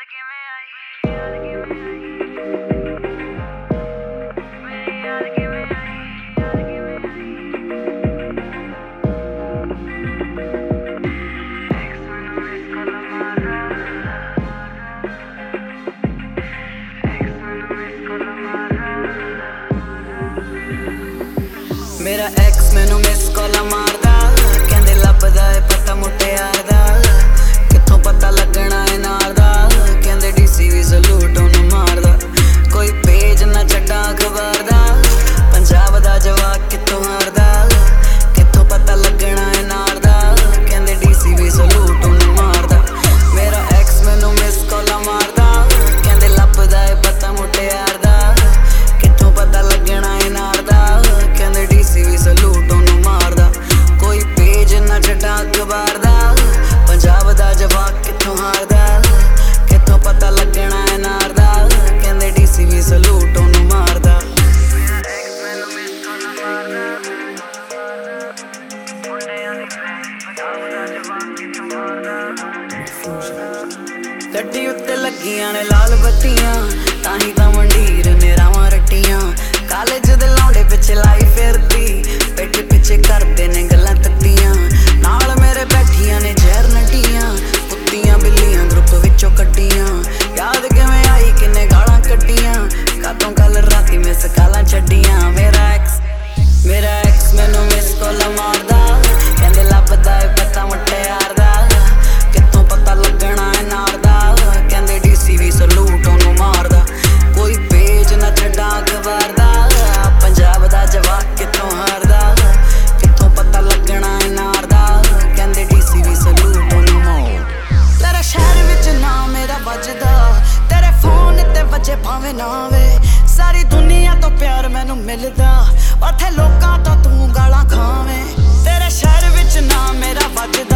मेरा एक्स मैनू miss call मारदा कहंदे लभदा है पता मुटियार दा कित्थों पता लगना है नार दा कहंदे डीसी भी सलूट ओनू मारदा कोई पेज ना छड्डा अखबार दा पंजाब दा जवाक कित्थों हारदा कित्थों पता लगना है नार दा कहंदे डीसी भी सलूट ओनू मारदा मेरा एक्स मैनू मिस कॉल मारदा कहंदे लभदा है पता मुटियार दा कित्थों पता लगना है नार दा कहंदे डीसी भी सलूट ओनू मारदा कोई पेज ना छड्डा अखबार दा पंजाब दा जवाक कित्थों हारदा कित्थों पता लगना है नार दा कहंदे डीसी भी सलूट ओनू मारदा गड्डी उत्ते लगियां ने लाल बत्तियां ताही तां मंडीर ने रावां रट्टियां कालेज दे लौंडे पिछे लाई फिरदी पेट पिछे करदे ने गल्लां तत्तियां नाल मेरे बैठियां ने जहर नटियां कुत्तियां बिल्लियां ग्रुप विचों कट्टियां याद किवें आई किन्ने गालां कट्टियां कातों कल राती मिस कालां छड्डियां मेरा एक्स मैनू मिस कॉल मारदा कहंदे लभदा है पता मुटियार दा कित्थों पता लगना है नार दा कहंदे डीसी भी सलूट ओनू मारदा कोई पेज ना छड्डा अखबार दा पंजाब दा जवाक कित्थों हारदा कित्थों पता लगना है नार दा कहंदे डीसी भी सलूट ओनू मारदा तेरे शहर विच नाम मेरा वजदा तेरे फोन ते बजे भावें ना वे सारी दुनिया तो प्यार मैनू मिलदा उत्थे लोकां तो तू गालां खावें तेरे शहर विच नाम मेरा वजदा